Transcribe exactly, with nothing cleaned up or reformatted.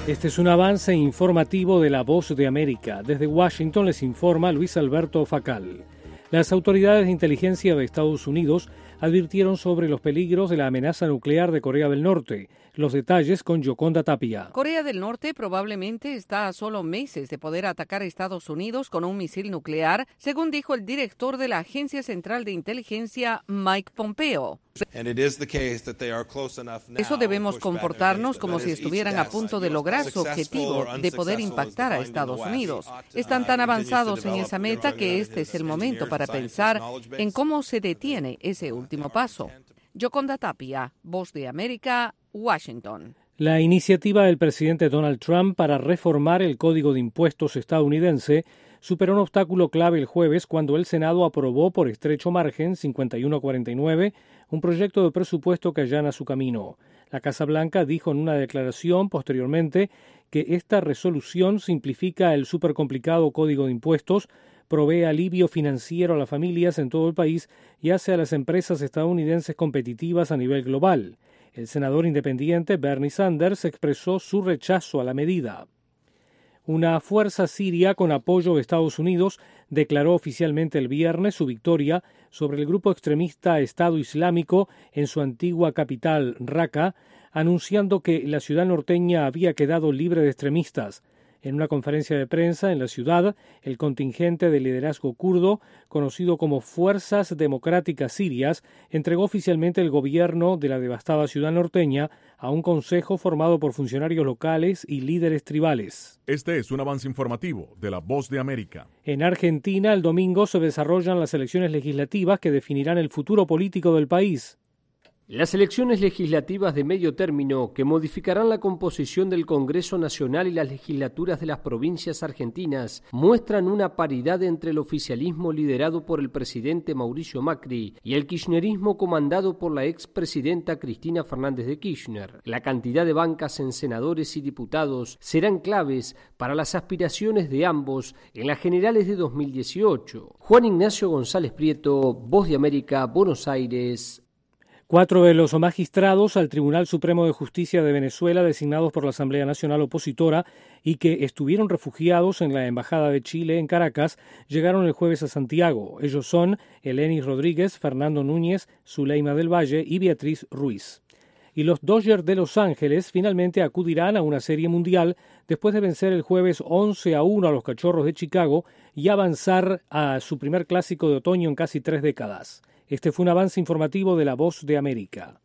Este es un avance informativo de La Voz de América. Desde Washington les informa Luis Alberto Facal. Las autoridades de inteligencia de Estados Unidos advirtieron sobre los peligros de la amenaza nuclear de Corea del Norte. Los detalles con Yoconda Tapia. Corea del Norte probablemente está a solo meses de poder atacar a Estados Unidos con un misil nuclear, según dijo el director de la Agencia Central de Inteligencia, Mike Pompeo. Eso debemos comportarnos como si estuvieran a punto de lograr su objetivo de poder impactar a Estados Unidos. Están tan avanzados en esa meta que este es el momento para pensar en cómo se detiene ese último paso. Yoconda Tapia, Voz de América, Washington. La iniciativa del presidente Donald Trump para reformar el Código de Impuestos estadounidense superó un obstáculo clave el jueves cuando el Senado aprobó por estrecho margen, cincuenta y uno a cuarenta y nueve, un proyecto de presupuesto que allana su camino. La Casa Blanca dijo en una declaración posteriormente que esta resolución simplifica el supercomplicado Código de Impuestos, provee alivio financiero a las familias en todo el país y hace a las empresas estadounidenses competitivas a nivel global. El senador independiente Bernie Sanders expresó su rechazo a la medida. Una fuerza siria con apoyo de Estados Unidos declaró oficialmente el viernes su victoria sobre el grupo extremista Estado Islámico en su antigua capital, Raqqa, anunciando que la ciudad norteña había quedado libre de extremistas. En una conferencia de prensa en la ciudad, el contingente de liderazgo kurdo, conocido como Fuerzas Democráticas Sirias, entregó oficialmente el gobierno de la devastada ciudad norteña a un consejo formado por funcionarios locales y líderes tribales. Este es un avance informativo de La Voz de América. En Argentina, el domingo se desarrollan las elecciones legislativas que definirán el futuro político del país. Las elecciones legislativas de medio término, que modificarán la composición del Congreso Nacional y las legislaturas de las provincias argentinas, muestran una paridad entre el oficialismo liderado por el presidente Mauricio Macri y el kirchnerismo comandado por la expresidenta Cristina Fernández de Kirchner. La cantidad de bancas en senadores y diputados serán claves para las aspiraciones de ambos en las generales de dos mil dieciocho. Juan Ignacio González Prieto, Voz de América, Buenos Aires. Cuatro de los magistrados al Tribunal Supremo de Justicia de Venezuela, designados por la Asamblea Nacional Opositora y que estuvieron refugiados en la Embajada de Chile en Caracas, llegaron el jueves a Santiago. Ellos son Elenis Rodríguez, Fernando Núñez, Zuleima del Valle y Beatriz Ruiz. Y los Dodgers de Los Ángeles finalmente acudirán a una serie mundial después de vencer el jueves once a uno a los Cachorros de Chicago y avanzar a su primer clásico de otoño en casi tres décadas. Este fue un avance informativo de La Voz de América.